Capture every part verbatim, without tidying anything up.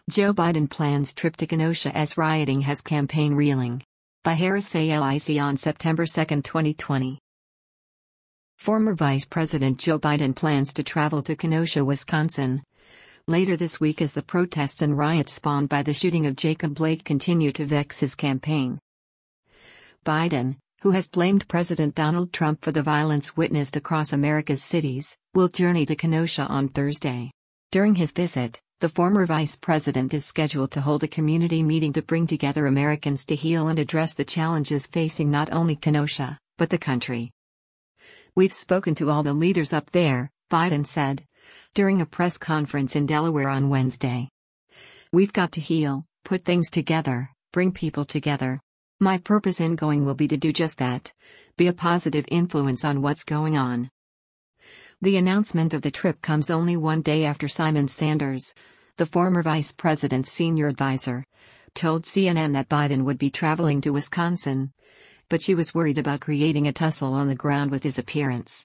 Joe Biden plans trip to Kenosha as rioting has campaign reeling. By Harris A L I C on September second, twenty twenty. Former Vice President Joe Biden plans to travel to Kenosha, Wisconsin, later this week as the protests and riots spawned by the shooting of Jacob Blake continue to vex his campaign. Biden, who has blamed President Donald Trump for the violence witnessed across America's cities, will journey to Kenosha on Thursday. During his visit, the former vice president is scheduled to hold a community meeting to bring together Americans to heal and address the challenges facing not only Kenosha, but the country. "We've spoken to all the leaders up there," Biden said, during a press conference in Delaware on Wednesday. "We've got to heal, put things together, bring people together. My purpose in going will be to do just that, be a positive influence on what's going on." The announcement of the trip comes only one day after Simon Sanders, the former vice president's senior advisor, told C N N that Biden would be traveling to Wisconsin, but she was worried about creating a tussle on the ground with his appearance.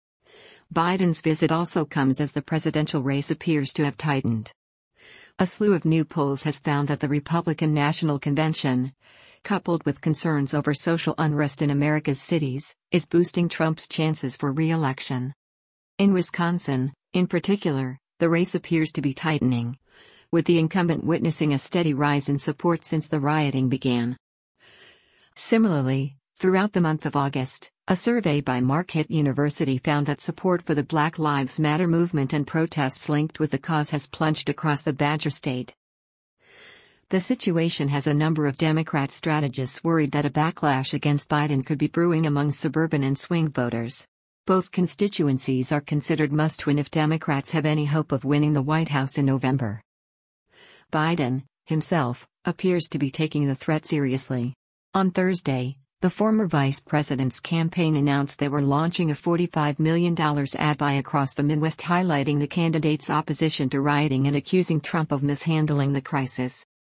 Biden's visit also comes as the presidential race appears to have tightened. A slew of new polls has found that the Republican National Convention, coupled with concerns over social unrest in America's cities, is boosting Trump's chances for re-election. In Wisconsin, in particular, the race appears to be tightening, with the incumbent witnessing a steady rise in support since the rioting began. Similarly, throughout the month of August, a survey by Marquette University found that support for the Black Lives Matter movement and protests linked with the cause has plunged across the Badger State. The situation has a number of Democrat strategists worried that a backlash against Biden could be brewing among suburban and swing voters. Both constituencies are considered must-win if Democrats have any hope of winning the White House in November. Biden, himself, appears to be taking the threat seriously. On Thursday, the former vice president's campaign announced they were launching a forty-five million dollars ad buy across the Midwest highlighting the candidate's opposition to rioting and accusing Trump of mishandling the crisis.